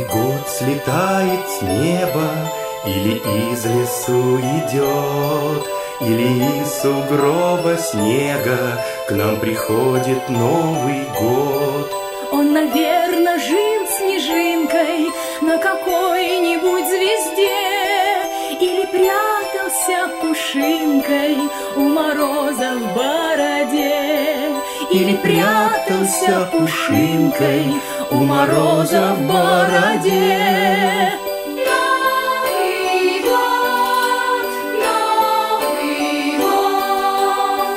Новый год слетает с неба, или из лесу идет, или из сугроба снега к нам приходит Новый год. Он, наверно, жил снежинкой на какой-нибудь звезде, или прятался пушинкой у мороза в бороде, или прятался пушинкой у мороза в бороде. Новый год, Новый год.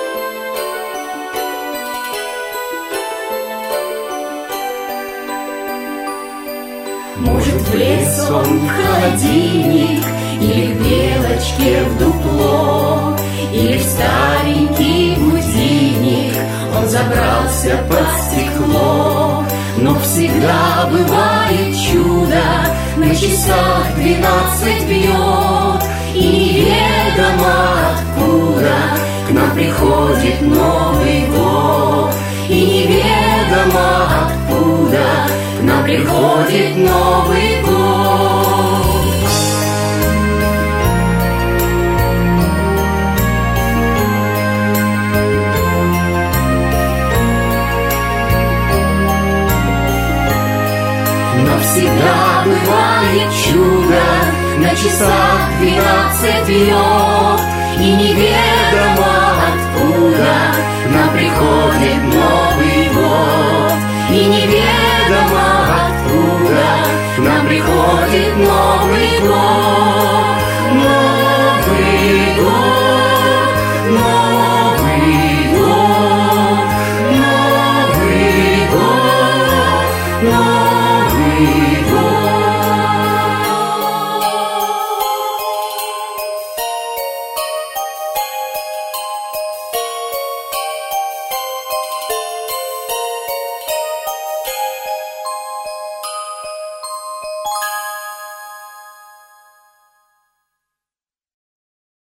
Может, в лес он в холодильник, или к белочке в дупло, или в старенький будильник он забрался под стекло. Но всегда бывает чудо, на часах 12 бьет, и неведомо откуда к нам приходит Новый год. И неведомо откуда к нам приходит Новый год. Но всегда бывает чудо, на часах 12 бьет, и неведомо откуда к нам приходит Новый год. И неведомо откуда к нам приходит Новый год. Новый год.